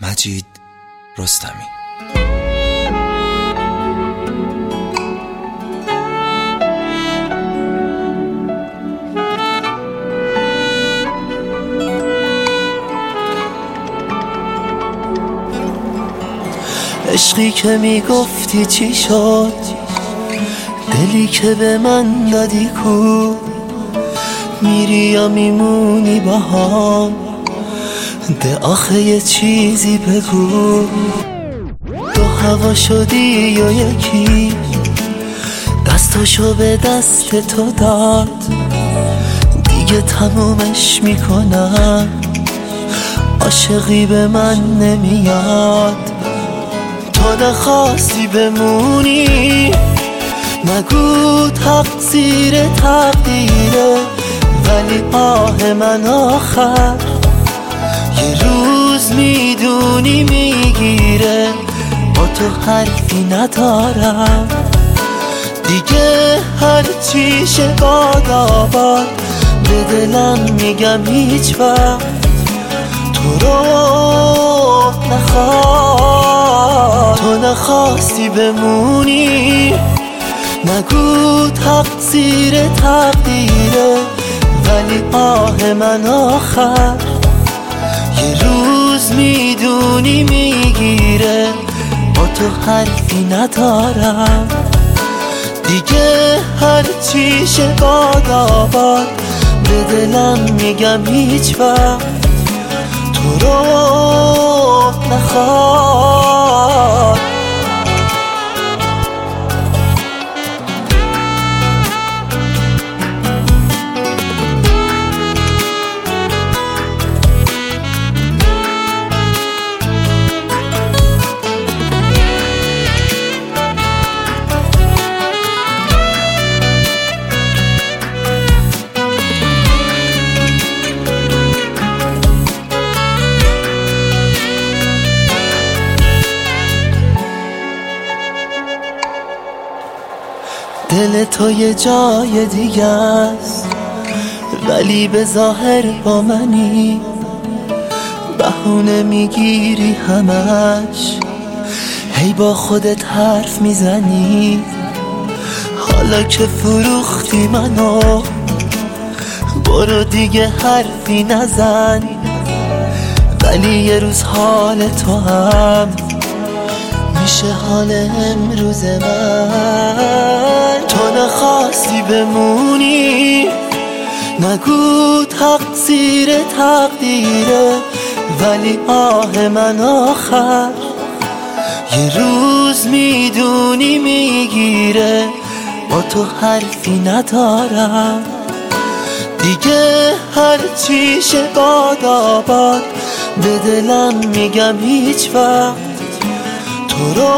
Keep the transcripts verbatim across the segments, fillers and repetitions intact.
مجید رستمی. عشقی که میگفتی چی شد، دلی که به من دادی کو، میری یا میمونی با هم، ده آخه یه چیزی بگو. دو هوا شدی یا یکی، دستاشو به دست تو داد، دیگه تمومش میکنم، عاشقی به من نمیاد. تو نخواستی بمونی، نگو تقصیر تقدیره، ولی آه من آخر یه روز میدونی میگیره. با تو حرفی ندارم دیگه، هر چی شه باد آباد، به دلم میگم هیچ وقت تو رو نخواد. تو نخواستی بمونی، نگو تقصیر تقدیره، ولی آه من آخر یه روز میدونی میگیره. با تو حرفی ندارم دیگه، هر چی شه باد آباد، به دلم میگم هیچ وقت تو رو نخواد. دل تو یه جای دیگه است، ولی به ظاهر با منی، بهونه میگیری همش، هی با خودت حرف میزنی. حالا که فروختی منو، برو دیگه حرفی نزن، ولی یه روز حال تو هم میشه حال امروز من. تو نخواستی بمونی، نگو تقصیر تقدیره، ولی آه من آخر یه روز میدونی میگیره. با تو حرفی ندارم دیگه، هر چی شه باد آباد، به دلم میگم هیچ وقت تو رو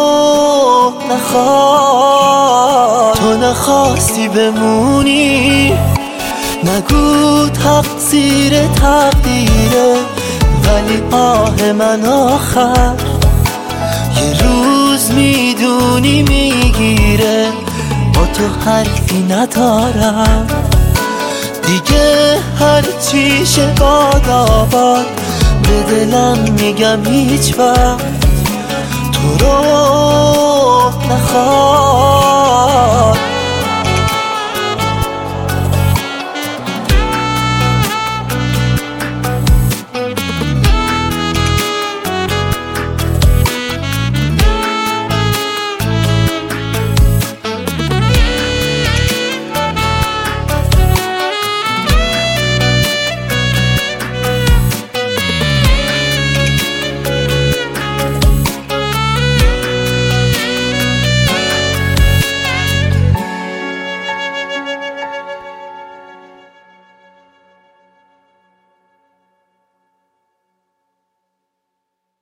نخواد. تو نخواستی بمونی، نگو تقصیر تقدیره، ولی آه من آخر یه روز میدونی میگیره. با تو حرفی ندارم دیگه، هر چی شه باد آباد، به دلم میگم هیچ وقت تو رو نخواد.